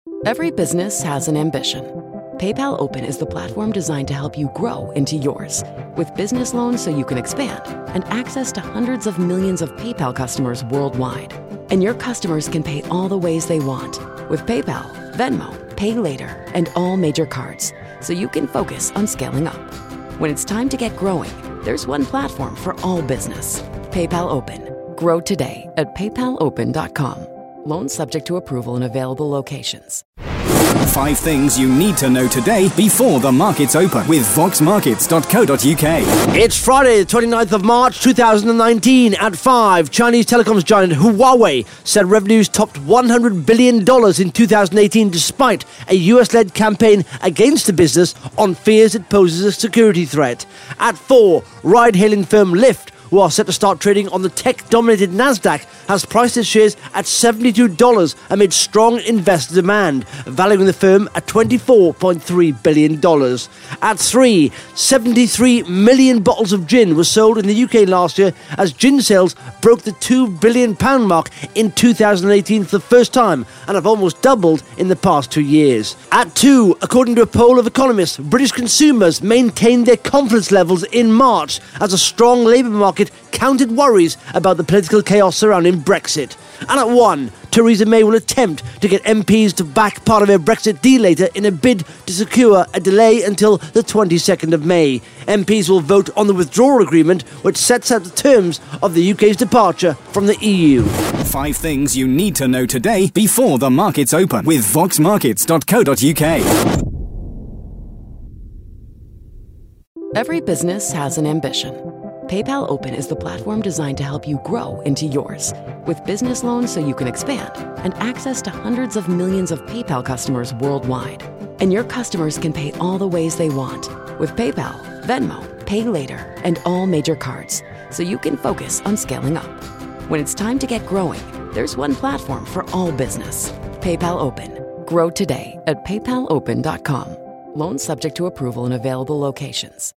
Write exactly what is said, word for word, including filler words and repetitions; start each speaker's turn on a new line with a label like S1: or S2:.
S1: Every business has an ambition. PayPal Open is the platform designed to help you grow into yours. With business loans so you can expand and access to hundreds of millions of PayPal customers worldwide. And your customers can pay all the ways they want with PayPal, Venmo, Pay Later, and all major cards, so you can focus on scaling up. When it's time to get growing, there's one platform for all business. PayPal Open. Grow today at paypal open dot com. Loans subject to approval in available locations.
S2: Five things you need to know today before the markets open with vox markets dot co dot uk.
S3: It's Friday, the twenty-ninth of March, two thousand nineteen. At five, Chinese telecoms giant Huawei said revenues topped one hundred billion dollars in two thousand eighteen despite a U S-led campaign against the business on fears it poses a security threat. At four, ride-hailing firm Lyft, who are set to start trading on the tech-dominated Nasdaq, has priced its shares at seventy-two dollars amid strong investor demand, valuing the firm at twenty-four point three billion dollars. At three, seventy-three million bottles of gin were sold in the U K last year as gin sales broke the two billion pounds mark in two thousand eighteen for the first time and have almost doubled in the past two years. At two, according to a poll of economists, British consumers maintained their confidence levels in March as a strong labour market countered worries about the political chaos surrounding Brexit. And at one, Theresa May will attempt to get M Ps to back part of her Brexit deal later in a bid to secure a delay until the twenty-second of May. M Ps will vote on the withdrawal agreement, which sets out the terms of the U K's departure from the E U.
S2: Five things you need to know today before the markets open with vox markets dot co dot uk.
S1: Every business has an ambition. PayPal Open is the platform designed to help you grow into yours. With business loans so you can expand and access to hundreds of millions of PayPal customers worldwide. And your customers can pay all the ways they want with PayPal, Venmo, Pay Later, and all major cards, so you can focus on scaling up. When it's time to get growing, there's one platform for all business. PayPal Open. Grow today at paypal open dot com. Loans subject to approval in available locations.